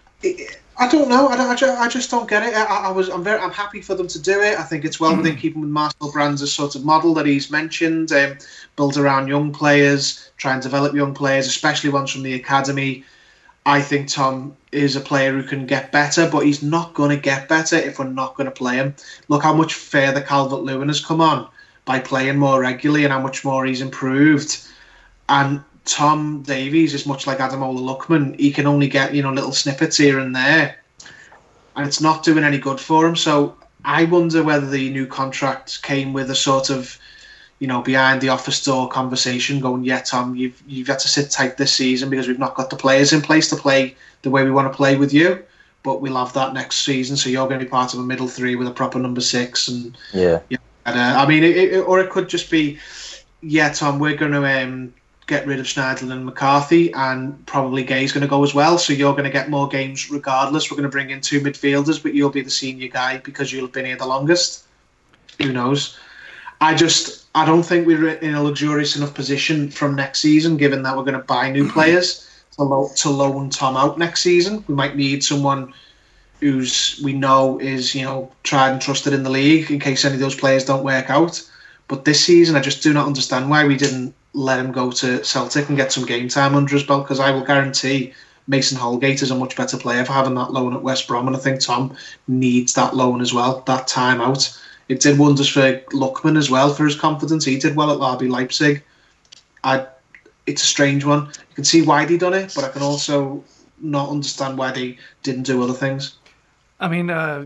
I don't know. I, don't, I just don't get it. I, I was. I'm very. I'm happy for them to do it. I think it's well within keeping with Marcel Brands' sort of model that he's mentioned. Um, build around young players, try and develop young players, especially ones from the academy. I think Tom is a player who can get better, but he's not going to get better if we're not going to play him. Look how much further Calvert-Lewin has come on by playing more regularly, and how much more he's improved. And Tom Davies is much like Ademola Lookman. He can only get, you know, little snippets here and there, and it's not doing any good for him. So I wonder whether the new contract came with a sort of, you know, behind the office door conversation going, yeah, Tom, you've you've got to sit tight this season because we've not got the players in place to play the way we want to play with you, but we'll have that next season, so you're going to be part of a middle three with a proper number six. And yeah, yeah, and, uh, I mean, it, it, or it could just be, yeah, Tom, we're going to um, get rid of Schneiderlin and McCarthy, and probably Gay's going to go as well, so you're going to get more games regardless. We're going to bring in two midfielders, but you'll be the senior guy because you'll have been here the longest. Who knows? I just, I don't think we're in a luxurious enough position from next season, given that we're going to buy new players to, lo- to loan Tom out next season. We might need someone who's we know is, you know, tried and trusted in the league in case any of those players don't work out. But this season, I just do not understand why we didn't let him go to Celtic and get some game time under his belt, because I will guarantee Mason Holgate is a much better player for having that loan at West Brom, and I think Tom needs that loan as well, that time out. It did wonders for Lookman as well, for his confidence. He did well at R B Leipzig. I, it's a strange one. You can see why they done it, but I can also not understand why they didn't do other things. I mean, uh,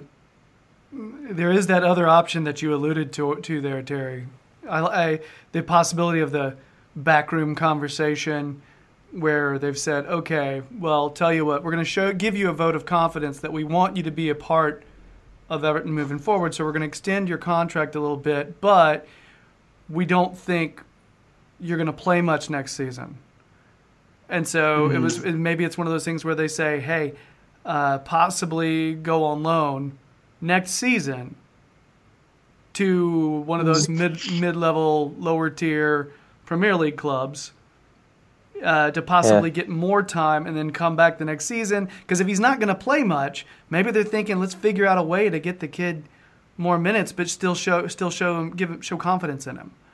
there is that other option that you alluded to, to there, Terry. I, I, the possibility of the backroom conversation where they've said, okay, well, tell you what, we're going to show, give you a vote of confidence that we want you to be a part of Everton moving forward, so we're going to extend your contract a little bit, but we don't think you're going to play much next season. And so Mm-hmm. it was maybe it's one of those things where they say, hey, uh, possibly go on loan next season to one of those mid mid level, lower tier Premier League clubs uh, to possibly Yeah. get more time and then come back the next season. Because if he's not going to play much, maybe they're thinking, let's figure out a way to get the kid more minutes, but still show still show him give him, show confidence in him.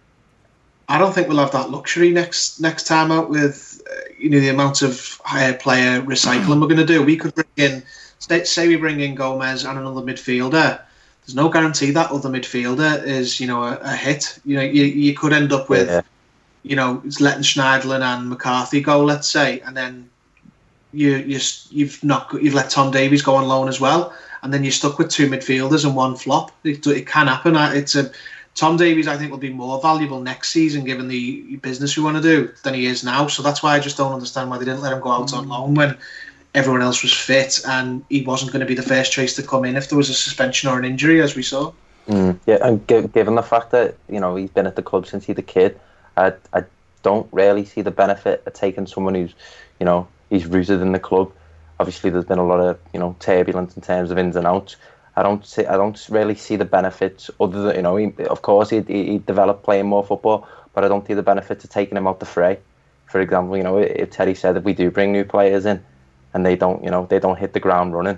I don't think we'll have that luxury next next time out with uh, you know the amount of higher player recycling we're going to do. We could bring in, say, say we bring in Gomez and another midfielder. There's no guarantee that other midfielder is you know a, a hit. You know you you could end up with Yeah. you know it's letting Schneiderlin and McCarthy go, let's say, and then you you you've not you've let Tom Davies go on loan as well, and then you're stuck with two midfielders and one flop. It, it can happen. It's a Tom Davies, I think, will be more valuable next season, given the business we want to do, than he is now. So that's why I just don't understand why they didn't let him go out on loan when everyone else was fit and he wasn't going to be the first choice to come in if there was a suspension or an injury, as we saw. Mm, yeah, and g- given the fact that you know he's been at the club since he's a kid, I I don't really see the benefit of taking someone who's, you know, he's rooted in the club. Obviously, there's been a lot of you know turbulence in terms of ins and outs. I don't see, I don't really see the benefits other than, you know, he, of course he he developed playing more football, but I don't see the benefits of taking him out the fray. For example, you know, if Teddy said if we do bring new players in and they don't, you know, they don't hit the ground running,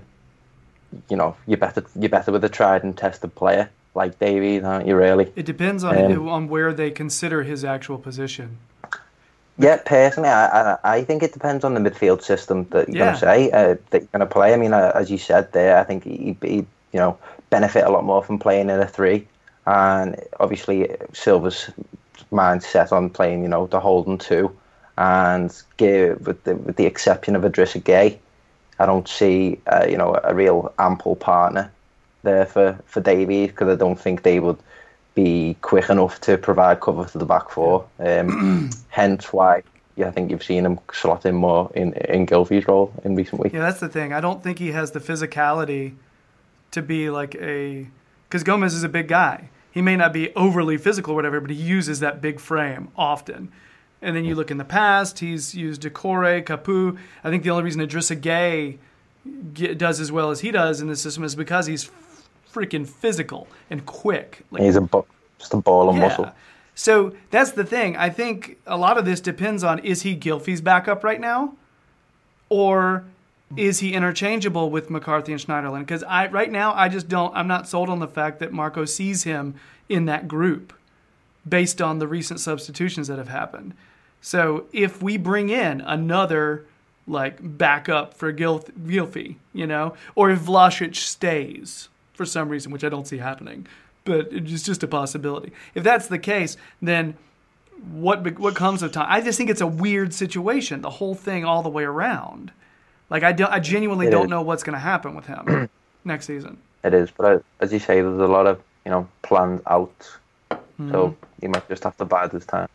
you know, you're better, you're better with a tried and tested player like Davies, aren't you really? It depends on Um, on where they consider his actual position. Yeah, personally, I, I I think it depends on the midfield system that you're Yeah. going to say uh, that you're going to play. I mean, uh, as you said there, I think he, he you know benefit a lot more from playing in a three, and obviously Silva's mindset on playing, you know, the holding two, and give with the with the exception of Idrissa Gueye, I don't see uh, you know a real ample partner there for for Davies, because I don't think they would be quick enough to provide cover to the back four. Um, hence why yeah, I think you've seen him slot in more in in Gylfi's role in recent weeks. Yeah, that's the thing. I don't think he has the physicality to be like a... Because Gomez is a big guy. He may not be overly physical or whatever, but he uses that big frame often. And then you look in the past, he's used Decore, Capu. I think the only reason Idrissa Gueye ge- does as well as he does in the system is because he's freaking physical and quick. Like, He's a bu- just a ball of muscle. So that's the thing. I think a lot of this depends on, is he Gylfi's backup right now? Or is he interchangeable with McCarthy and Schneiderlin? Because I right now, I just don't, I'm not sold on the fact that Marco sees him in that group based on the recent substitutions that have happened. So if we bring in another like backup for Gylf- Gylfi, you know, or if Vlasic stays for some reason, which I don't see happening, but it's just a possibility. If that's the case, then what what comes of time? I just think it's a weird situation, the whole thing all the way around. Like I, do, I genuinely It don't is. know what's going to happen with him next season. It is, but uh, as you say, there's a lot of you know planned out, Mm-hmm. so you might just have to bide his time.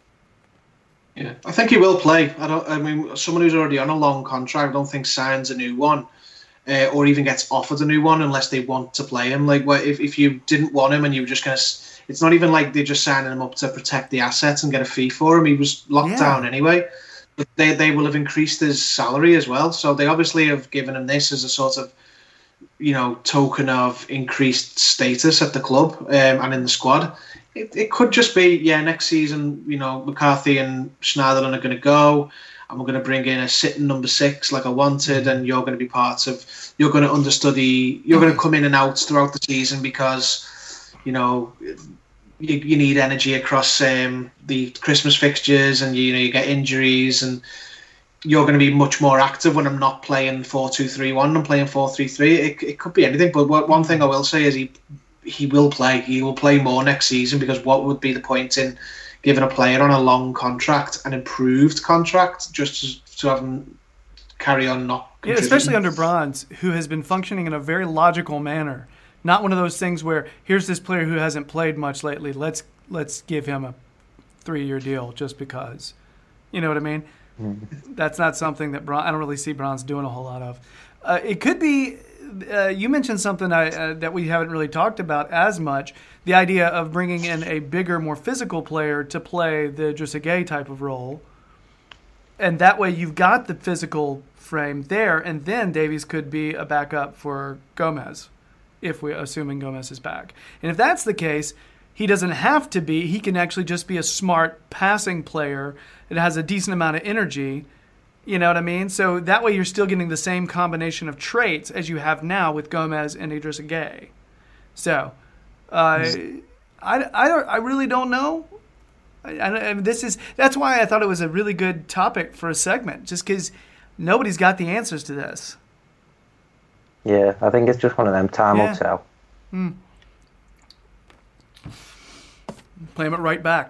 Yeah, I think he will play. I don't. I mean, someone who's already on a long contract, I don't think signs a new one, uh, or even gets offered a new one unless they want to play him. Like, what if if you didn't want him and you were just gonna? It's not even like they're just signing him up to protect the assets and get a fee for him. He was locked Yeah. down anyway. But they they will have increased his salary as well. So they obviously have given him this as a sort of, you know, token of increased status at the club um, and in the squad. It, it could just be, yeah, next season, you know, McCarthy and Schneiderlin are going to go, and we're going to bring in a sitting number six like I wanted, and you're going to be part of, you're going to understudy, you're going to come in and out throughout the season because, you know, you, you need energy across um, the Christmas fixtures, and, you know, you get injuries, and you're going to be much more active when I'm not playing four two three one, I'm playing four three three. It, it could be anything, but what, one thing I will say is he he will play. He will play more next season, because what would be the point in giving a player on a long contract, an improved contract, just to, to have him carry on not Yeah, especially under Bronze, who has been functioning in a very logical manner. Not one of those things where here's this player who hasn't played much lately. Let's let's give him a three-year deal just because. You know what I mean? Mm-hmm. That's not something that Bron- I don't really see Bronze doing a whole lot of. Uh, it could be. Uh, you mentioned something I, uh, that we haven't really talked about as much. The idea of bringing in a bigger, more physical player to play the Idrissa Gueye type of role. and that way you've got the physical frame there, and then Davies could be a backup for Gomez, if we're assuming Gomez is back. And if that's the case, he doesn't have to be. He can actually just be a smart passing player that has a decent amount of energy. You know what I mean? So that way you're still getting the same combination of traits as you have now with Gomez and Idrissa Gueye. So uh, I, I, I really don't know. I, I, this is that's why I thought it was a really good topic for a segment, just because nobody's got the answers to this. Yeah, I think it's just one of them. Time Yeah. will tell. Hmm. Play him it right back.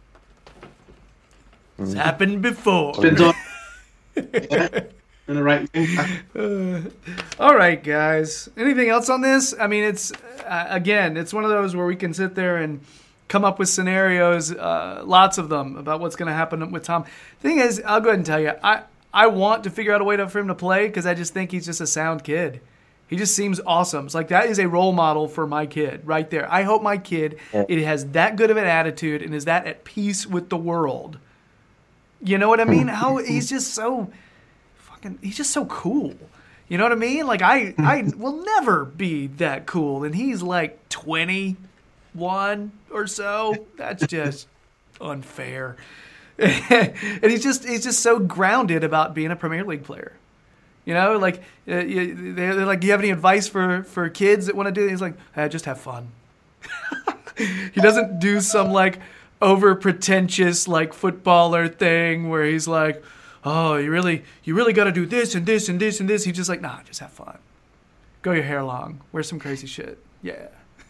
It's happened before. It's been done. Yeah, in the right thing. Uh, all right, guys. Anything else on this? I mean, it's uh, again, it's one of those where we can sit there and come up with scenarios, uh, lots of them, about what's going to happen with Tom. Thing is, I'll go ahead and tell you, I I want to figure out a way to, for him to play because I just think he's just a sound kid. He just seems awesome. It's like that is a role model for my kid right there. I hope my kid Yeah. it has that good of an attitude and is that at peace with the world. You know what I mean? How he's just so fucking he's just so cool. You know what I mean? Like I I will never be that cool and he's like twenty-one or so. That's just unfair. And he's just he's just so grounded about being a Premier League player. You know, like uh, you, they're like, "Do you have any advice for, for kids that want to do it?" He's like, hey, "Just have fun." He doesn't do some like over pretentious like footballer thing where he's like, "Oh, you really you really got to do this and this and this and this." He's just like, "Nah, just have fun. Go your hair long. Wear some crazy shit. Yeah."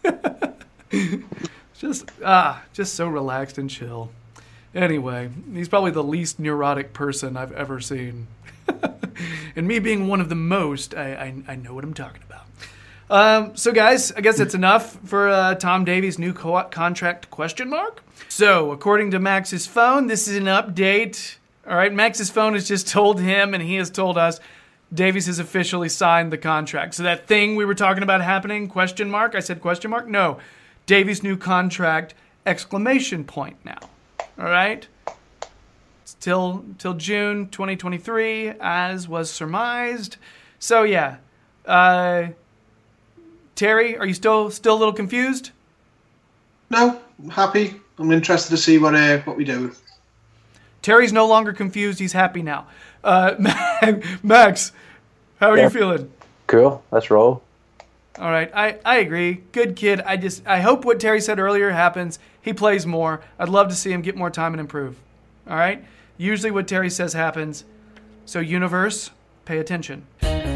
just ah, just so relaxed and chill. Anyway, he's probably the least neurotic person I've ever seen. And me being one of the most, I, I, I know what I'm talking about. Um, so, guys, I guess that's enough for uh, Tom Davies' new co- contract question mark. So, according to Max's phone, this is an update. All right, Max's phone has just told him, and he has told us, Davies has officially signed the contract. So that thing we were talking about happening, question mark, I said question mark? No, Davies' new contract, exclamation point now. All right? It's till, till June twenty twenty-three, as was surmised. So, yeah. Uh, Terry, are you still still a little confused? No, I'm happy. I'm interested to see what uh, what we do. Terry's no longer confused. He's happy now. Uh, Max, how are Yeah. you feeling? Cool. Let's roll. All right, I, I agree. Good kid. I just I hope what Terry said earlier happens. He plays more. I'd love to see him get more time and improve. All right? Usually what Terry says happens. So universe, pay attention.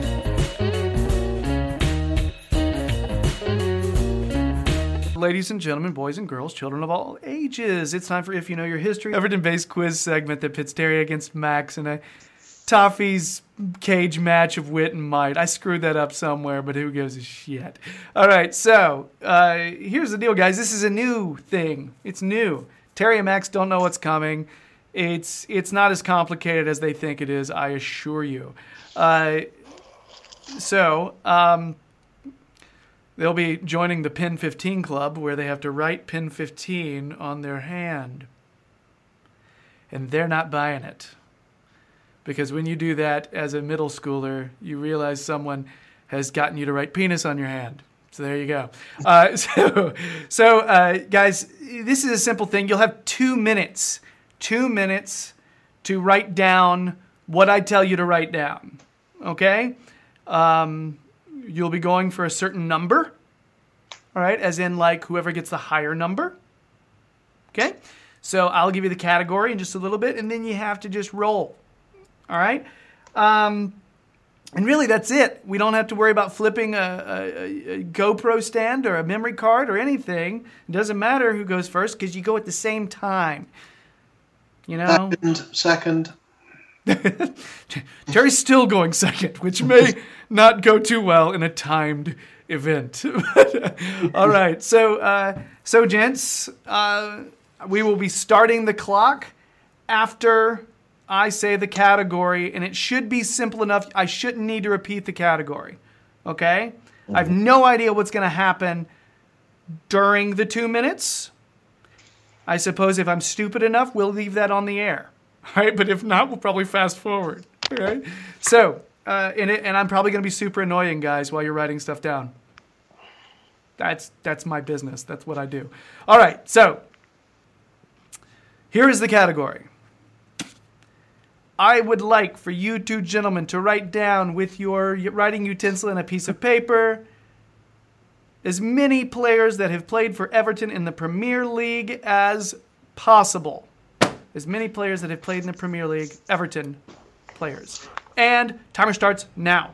Ladies and gentlemen, boys and girls, children of all ages, it's time for If You Know Your History, Everton-based quiz segment that pits Terry against Max in a Toffee's cage match of wit and might. I screwed that up somewhere, but who gives a shit? All right, so uh, here's the deal, guys. This is a new thing. It's new. Terry and Max don't know what's coming. It's it's not as complicated as they think it is, I assure you. Uh, so um, they'll be joining the Pin fifteen Club, where they have to write Pin fifteen on their hand. And they're not buying it. Because when you do that as a middle schooler, you realize someone has gotten you to write penis on your hand. So there you go. Uh, so, so uh, guys, this is a simple thing. You'll have two minutes, two minutes to write down what I tell you to write down. Okay? Um, you'll be going for a certain number. All right? As in, like, whoever gets the higher number. Okay? So I'll give you the category in just a little bit, and then you have to just roll. All right? Um, and really, that's it. We don't have to worry about flipping a, a, a GoPro stand or a memory card or anything. It doesn't matter who goes first because you go at the same time. You know? Second, second. Terry's still going second, which may not go too well in a timed event. All right. So, uh, so gents, uh, we will be starting the clock after I say the category, and it should be simple enough. I shouldn't need to repeat the category, okay? Mm-hmm. I have no idea what's going to happen during the two minutes. I suppose if I'm stupid enough, we'll leave that on the air, All right, but if not, we'll probably fast forward. All right. So, uh, and, it, and I'm probably going to be super annoying, guys, while you're writing stuff down. That's that's my business. That's what I do. All right. So, here is the category. I would like for you two gentlemen to write down with your writing utensil and a piece of paper as many players that have played for Everton in the Premier League as possible. As many players that have played in the Premier League, Everton players. And timer starts now.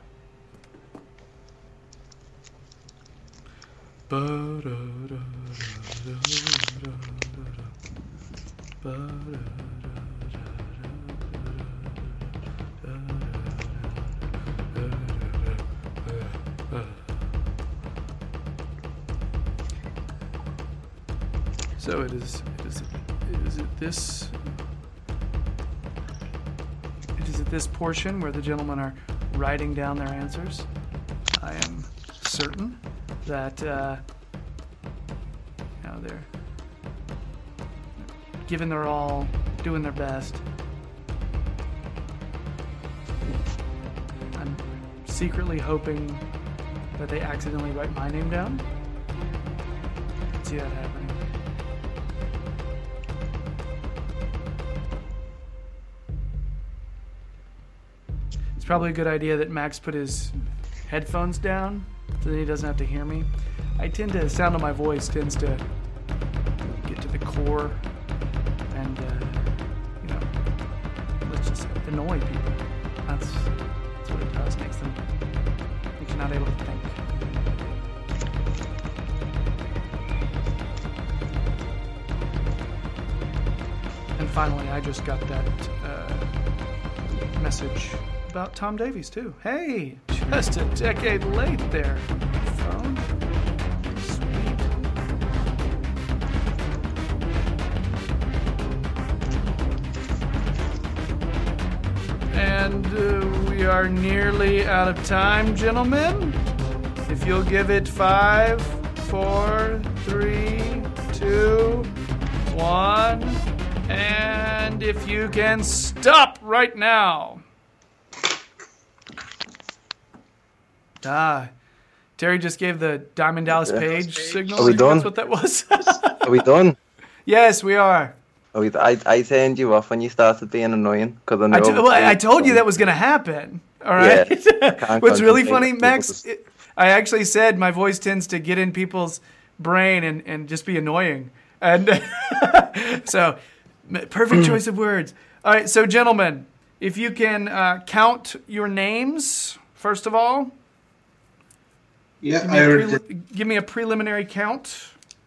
So it is, it is, it is at this, it is at this portion where the gentlemen are writing down their answers. I am certain that, uh, you know, they're, given they're all doing their best, I'm secretly hoping that they accidentally write my name down. I can see that happening. It's probably a good idea that Max put his headphones down so that he doesn't have to hear me. I tend to, the sound of my voice tends to get to the core and, uh, you know, let's just annoy people. That's, that's what it does. Makes them, makes you not able to think. And finally, I just got that uh, message about Tom Davies too. Hey, just a decade late there, phone. Sweet. And uh, we are nearly out of time, gentlemen. If you'll give it five, four, three, two, one, and if you can stop right now. Ah, Terry just gave the Diamond Dallas Yeah. Page signal. Are we I think done? That's what that was. Are we done? Yes, we are. Are we, I, I turned you off when you started being annoying. Cause I, know I, t- well, I I told you that was going to happen. All right. Yeah. What's really Concentrate funny, on Max, people's- it, I actually said my voice tends to get in people's brain and, and just be annoying. And so, m- perfect choice of words. All right, so gentlemen, if you can uh, count your names, first of all. Yeah, Give me, I a already preli- did. give me a preliminary count.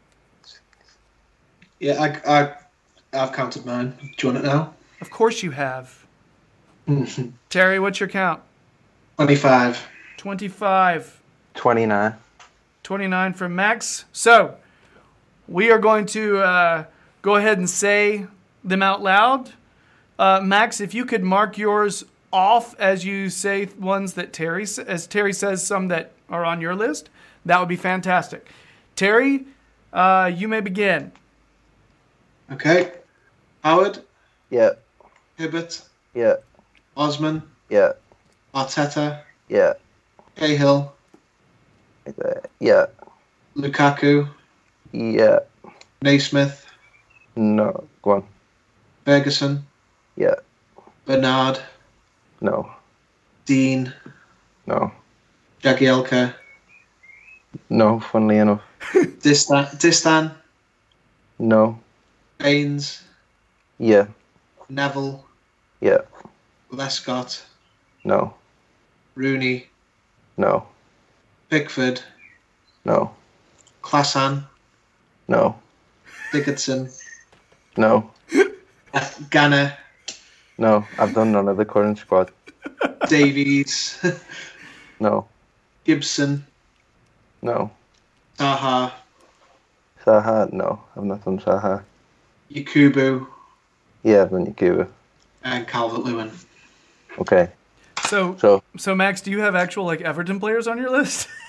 Yeah, I, I, I've counted mine. Do you want it now? Of course you have. Terry, what's your count? twenty-five. twenty-five. twenty-nine. twenty-nine for Max. So, we are going to uh, go ahead and say them out loud. Uh, Max, if you could mark yours off as you say ones that Terry, as Terry says some that are on your list, that would be fantastic. Terry, uh, you may begin. Okay. Howard, Yeah. Hibbert, Yeah. Osman, Yeah. Arteta, Yeah. Cahill, Yeah. Lukaku, Yeah. Naismith, No. Go on. Ferguson, Yeah. Bernard, No. Dean, No. Jagielka, No. Funnily enough. Distan, Distan, No. Baines, Yeah. Neville, Yeah. Lescott, No. Rooney, No. Pickford, No. Klasan, No. Dickinson, No. Ganner, No. I've done none of the current squad. Davies, No. Gibson, No. Taha, Saha. No. I've not done Saha. Yakubu, Yeah, I've done Yakubu. and Calvert-Lewin. Okay. So, So so Max, do you have actual like Everton players on your list?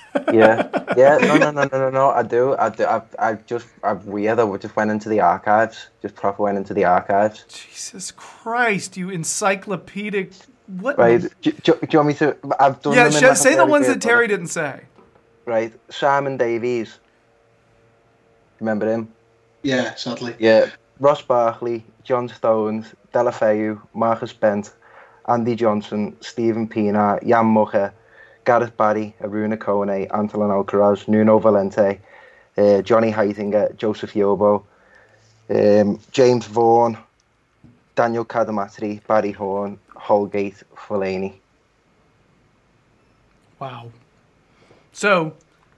Yeah, yeah, no, no, no, no, no, no. I do, I do. I, I just, I weird. I just went into the archives. Just proper went into the archives. Jesus Christ, you encyclopedic. What? Right? Do, do, do you want me to? I've done. Yeah, them in sh- like say a the very ones good that Terry order. didn't say. Right, Simon Davies. Remember him? Yeah, sadly. Yeah, Ross Barkley, John Stones, Delafeu, Marcus Bent, Andy Johnson, Stephen Pienaar, Jan Muche, Gareth Barry, Aruna Kone, Antolin Alcaraz, Nuno Valente, uh, Johnny Heitinger, Joseph Yobo, um, James Vaughan, Daniel Cadamatri, Barry Horn, Holgate, Fellaini. Wow. So,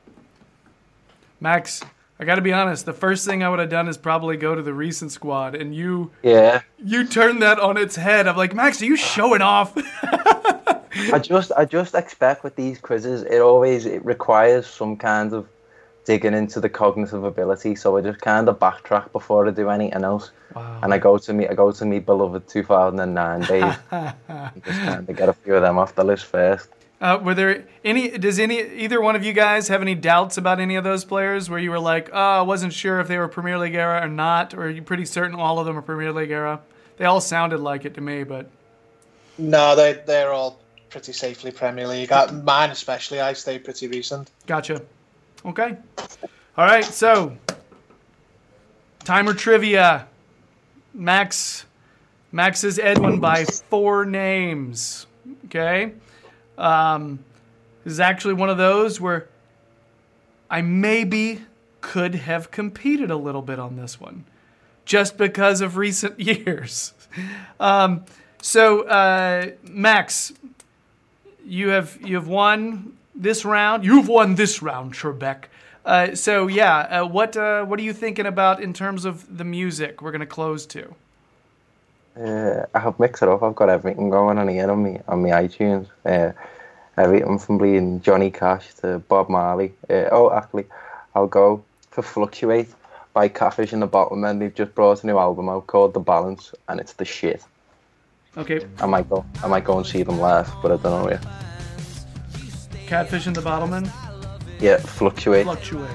Max, I got to be honest. The first thing I would have done is probably go to the recent squad, and you, Yeah. you turned that on its head. I'm like, Max, are you showing off? I just, I just expect with these quizzes, it always it requires some kind of digging into the cognitive ability. So I just kind of backtrack before I do anything else, Wow. and I go to me, I go to me beloved two thousand nine days, and just kind of get a few of them off the list first. Uh, were there any? Does any either one of you guys have any doubts about any of those players where you were like, oh, I wasn't sure if they were Premier League era or not, or are you pretty certain all of them are Premier League era? They all sounded like it to me, but No, they they're all pretty safely Premier League. Uh, Mine especially, I stay pretty recent. gotcha. Okay. All right. So, timer trivia. Max, Max is Edwin by four names. Okay. Um, this is actually one of those where I maybe could have competed a little bit on this one, just because of recent years. Um, so, uh, Max, you have you have won this round. You've won this round, Trebek. Uh, so yeah, uh, what uh, what are you thinking about in terms of the music we're gonna close to? Uh, I've mixed it up. I've got everything going on here on me on my iTunes. Uh, everything from being Johnny Cash to Bob Marley. Uh, oh, actually, I'll go for "Fluctuate" by Catfish and the Bottlemen. They've just brought a new album out called "The Balance," and it's the shit. Okay, I might go. I might go and see them live, but I don't know yet. Catfish and the Bottlemen. Yeah, "Fluctuate." Fluctuate.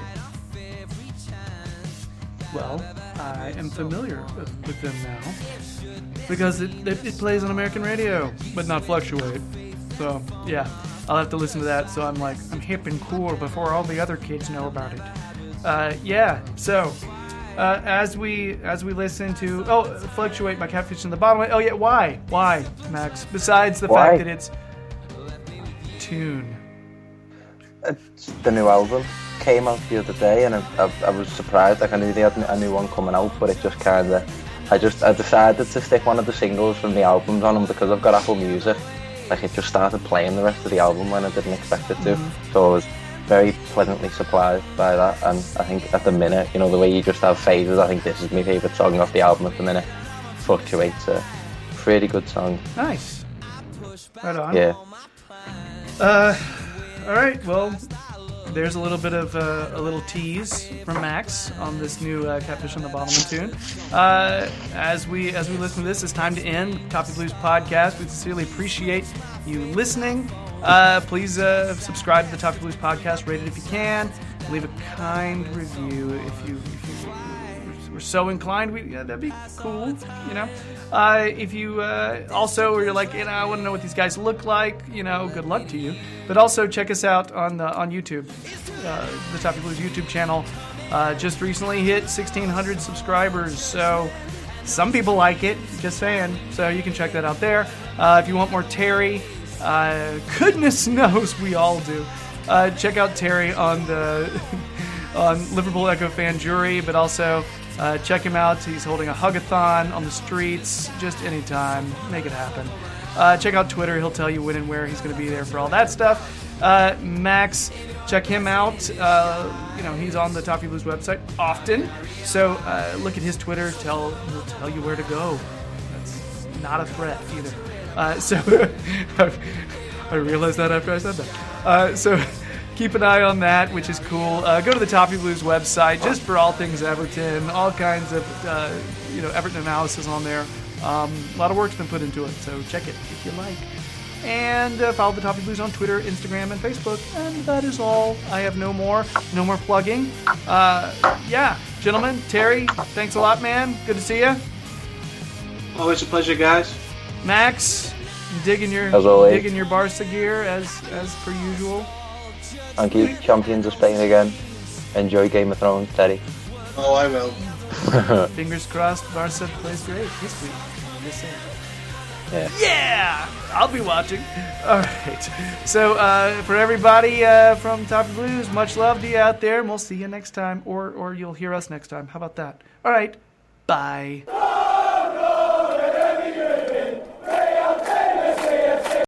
Well, I am familiar with, with them now because it, it it plays on American radio, but not Fluctuate. So yeah, I'll have to listen to that. So I'm like I'm hip and cool before all the other kids know about it. Uh, yeah. So uh, as we as we listen to oh Fluctuate by Catfish and the Bottlemen. Oh yeah, why why Max? Besides the Why? fact that it's tune. It's the new album came out the other day, and I, I, I was surprised. Like I knew they had a new one coming out, but it just kind of, I just I decided to stick one of the singles from the albums on them because I've got Apple Music. Like it just started playing the rest of the album when I didn't expect it to, mm-hmm. so I was very pleasantly surprised by that. And I think at the minute, you know, the way you just have phases, I think this is my favourite song off the album at the minute. Fluctuates, a pretty good song. Nice. Right on. Yeah. Uh. All right, well, there's a little bit of uh, a little tease from Max on this new uh, Catfish on the Bottlemen tune. Uh, as we as we listen to this, it's time to end Toffee Blues podcast. We sincerely appreciate you listening. Uh, please uh, subscribe to the Toffee Blues podcast, rate it if you can, leave a kind review if you if you were so inclined. We yeah, that'd be cool, you know. Uh, if you uh, also, or you're like, you know, I want to know what these guys look like, you know, good luck to you. But also check us out on the, on YouTube, uh, the Toffee Blues YouTube channel. Uh, just recently hit sixteen hundred subscribers, so some people like it. Just saying. So you can check that out there. Uh, if you want more Terry, uh, goodness knows we all do. Uh, check out Terry on the on Liverpool Echo Fan Jury, but also. Uh, check him out. He's holding a hug-a-thon on the streets. Just anytime. Make it happen. Uh, check out Twitter. He'll tell you when and where he's going to be there for all that stuff. Uh, Max, check him out. Uh, you know, he's on the Toffee Blues website often. So uh, look at his Twitter. Tell He'll tell you where to go. That's not a threat either. Uh, so I realized that after I said that. Uh, so... Keep an eye on that, which is cool. Uh, go to the Toffee Blues website just for all things Everton, all kinds of uh, you know Everton analysis on there. Um, a lot of work's been put into it, so check it if you like. And uh, follow the Toffee Blues on Twitter, Instagram, and Facebook. And that is all. I have no more, no more plugging. Uh, yeah, gentlemen, Terry, thanks a lot, man. Good to see you. Always a pleasure, guys. Max, digging your As always. digging your Barca gear as as per usual. Thank you. Champions of Spain again. Enjoy Game of Thrones, Terry. Oh, I will. Fingers crossed, Barca plays great this week. Just saying. Yeah. Yeah, I'll be watching. All right. So uh, for everybody uh, from Toffee Blues, much love to you out there, and we'll see you next time, or or you'll hear us next time. How about that? All right. Bye.